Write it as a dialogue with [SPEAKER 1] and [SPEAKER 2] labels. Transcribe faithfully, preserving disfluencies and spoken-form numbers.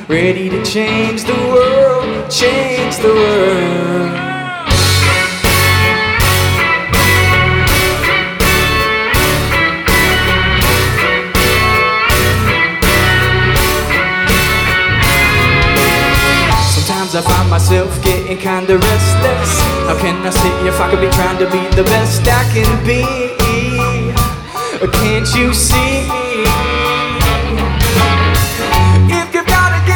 [SPEAKER 1] ready to change the world, change the world. Sometimes I find myself getting kinda restless. How can I sit here if I could be trying to be the best I can be? Can't you see?